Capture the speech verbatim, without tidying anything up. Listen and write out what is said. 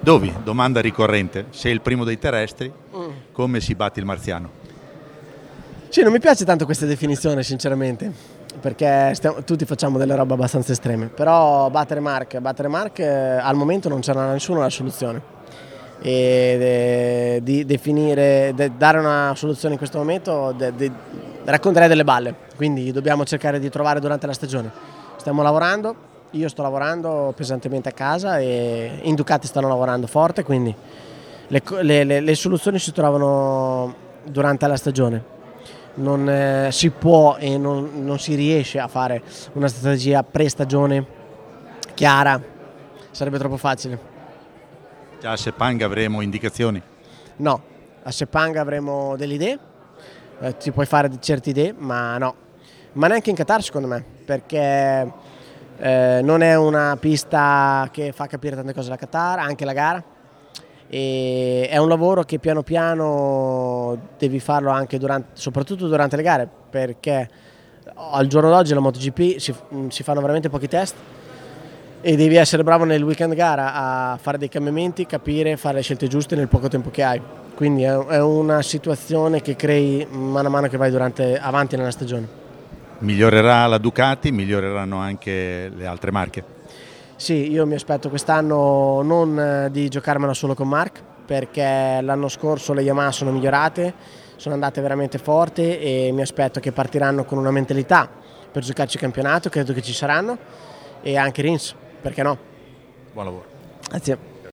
Dovi, domanda ricorrente, sei il primo dei terrestri, Mm. come si batte il marziano? Sì, non mi piace tanto questa definizione sinceramente, perché stiamo, tutti facciamo delle robe abbastanza estreme, però battere Mark, battere Mark eh, al momento non c'era nessuno la soluzione. E de, di definire, de, dare una soluzione in questo momento de, de, racconterei delle balle, quindi dobbiamo cercare di trovare durante la stagione. Stiamo lavorando, io sto lavorando pesantemente a casa e in Ducati stanno lavorando forte, quindi le, le, le, le soluzioni si trovano durante la stagione. Non eh, si può e non, non si riesce a fare una strategia pre-stagione chiara, sarebbe troppo facile. Già a Sepang avremo indicazioni? No, a Sepang avremo delle idee, eh, ti puoi fare certe idee, ma no, ma neanche in Qatar secondo me, perché eh, non è una pista che fa capire tante cose la Qatar, anche la gara, e è un lavoro che piano piano devi farlo anche durante, soprattutto durante le gare, perché al giorno d'oggi la MotoGP si, si fanno veramente pochi test e devi essere bravo nel weekend gara a fare dei cambiamenti, capire, fare le scelte giuste nel poco tempo che hai. Quindi è una situazione che crei mano a mano che vai durante, avanti nella stagione. Migliorerà la Ducati, miglioreranno anche le altre marche? Sì, io mi aspetto quest'anno non di giocarmela solo con Mark, perché l'anno scorso le Yamaha sono migliorate, sono andate veramente forti e mi aspetto che partiranno con una mentalità per giocarci il campionato, credo che ci saranno, e anche Rins. Perché no? Buon lavoro. Grazie.